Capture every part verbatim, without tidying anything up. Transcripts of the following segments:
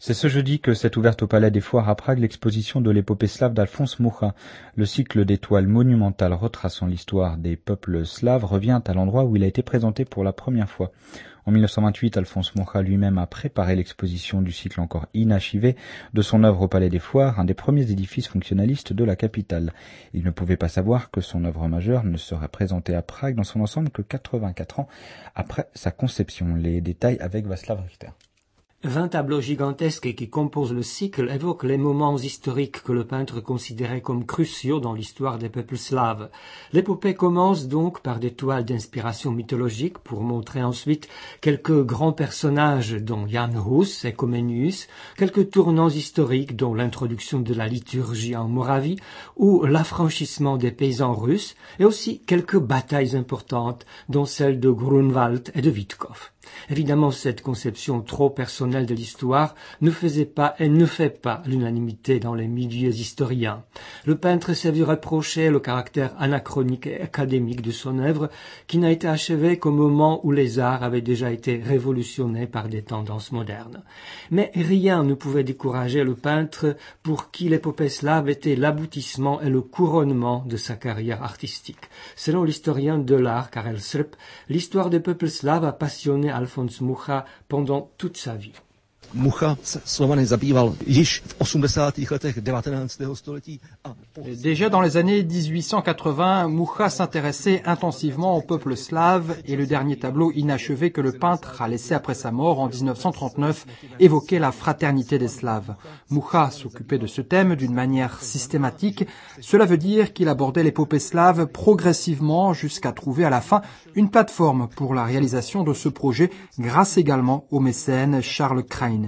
C'est ce jeudi que s'est ouverte au Palais des Foires à Prague l'exposition de l'épopée slave d'Alphonse Mucha. Le cycle d'étoiles monumentales retraçant l'histoire des peuples slaves revient à l'endroit où il a été présenté pour la première fois. En mille neuf cent vingt-huit, Alphonse Mucha lui-même a préparé l'exposition du cycle encore inachevé de son œuvre au Palais des Foires, un des premiers édifices fonctionnalistes de la capitale. Il ne pouvait pas savoir que son œuvre majeure ne serait présentée à Prague dans son ensemble que quatre-vingt-quatre ans après sa conception. Les détails avec Václav Richter. Vingt tableaux gigantesques qui composent le cycle évoquent les moments historiques que le peintre considérait comme cruciaux dans l'histoire des peuples slaves. L'épopée commence donc par des toiles d'inspiration mythologique pour montrer ensuite quelques grands personnages dont Jan Hus et Comenius, quelques tournants historiques dont l'introduction de la liturgie en Moravie ou l'affranchissement des paysans russes et aussi quelques batailles importantes dont celle de Grunwald et de Witkov. Évidemment, cette conception trop personnelle de l'histoire ne faisait pas et ne fait pas l'unanimité dans les milieux historiens. Le peintre s'est vu reprocher le caractère anachronique et académique de son œuvre, qui n'a été achevée qu'au moment où les arts avaient déjà été révolutionnés par des tendances modernes. Mais rien ne pouvait décourager le peintre pour qui l'épopée slave était l'aboutissement et le couronnement de sa carrière artistique. Selon l'historien de l'art Karel Srb, l'histoire des peuples slaves a passionné Alphonse Mucha pendant toute sa vie. Mucha se Slovany zabýval již v osmdesátých letech devatenáctého století. Déjà dans les années dix-huit cent quatre-vingts, Mucha s'intéressait intensivement au peuple slave et le dernier tableau inachevé que le peintre a laissé après sa mort en dix-neuf cent trente-neuf évoquait la fraternité des Slaves. Mucha s'occupait de ce thème d'une manière systématique. Cela veut dire qu'il abordait l'épopée slave progressivement jusqu'à trouver à la fin une plateforme pour la réalisation de ce projet grâce également au mécène Charles Krain.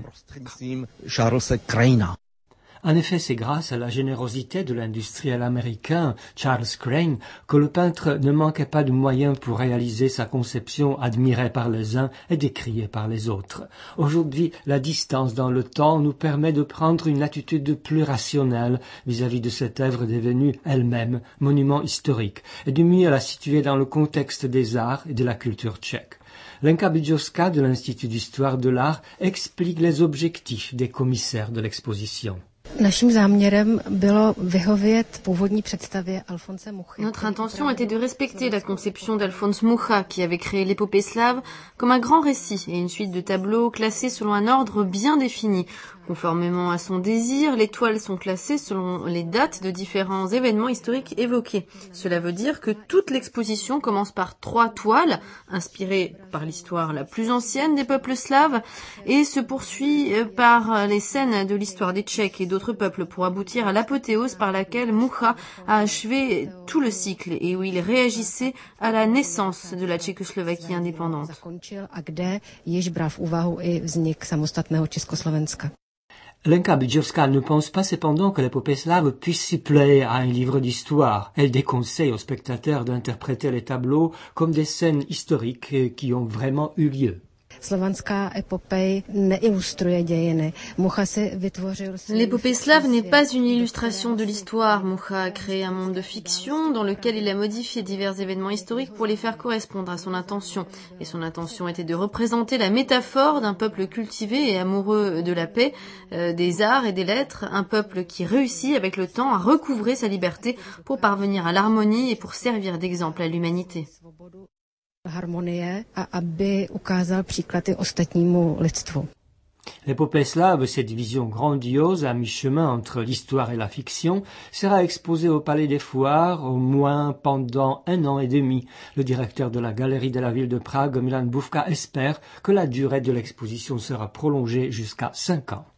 En effet, c'est grâce à la générosité de l'industriel américain Charles Crane que le peintre ne manquait pas de moyens pour réaliser sa conception admirée par les uns et décriée par les autres. Aujourd'hui, la distance dans le temps nous permet de prendre une attitude plus rationnelle vis-à-vis de cette œuvre devenue elle-même monument historique et de mieux la situer dans le contexte des arts et de la culture tchèque. Lenka Bijovská de l'Institut d'histoire de l'art explique les objectifs des commissaires de l'exposition. Notre intention était de respecter la conception d'Alphonse Mucha, qui avait créé l'épopée slave, comme un grand récit et une suite de tableaux classés selon un ordre bien défini. Conformément à son désir, les toiles sont classées selon les dates de différents événements historiques évoqués. Cela veut dire que toute l'exposition commence par trois toiles, inspirées par l'histoire la plus ancienne des peuples slaves, et se poursuit par les scènes de l'histoire des Tchèques et d'autres peuples pour aboutir à l'apothéose par laquelle Mucha a achevé tout le cycle et où il réagissait à la naissance de la Tchécoslovaquie indépendante. Lenka Bijovská ne pense pas cependant que l'épopée slave puisse suppléer à un livre d'histoire. Elle déconseille aux spectateurs d'interpréter les tableaux comme des scènes historiques qui ont vraiment eu lieu. L'épopée slave n'est pas une illustration de l'histoire. Mucha a créé un monde de fiction dans lequel il a modifié divers événements historiques pour les faire correspondre à son intention. Et son intention était de représenter la métaphore d'un peuple cultivé et amoureux de la paix, euh, des arts et des lettres, un peuple qui réussit avec le temps à recouvrer sa liberté pour parvenir à l'harmonie et pour servir d'exemple à l'humanité. L'épopée slave, cette vision grandiose à mi-chemin entre l'histoire et la fiction, sera exposée au Palais des Foires au moins pendant un an et demi. Le directeur de la Galerie de la ville de Prague, Milan Bufka, espère que la durée de l'exposition sera prolongée jusqu'à cinq ans.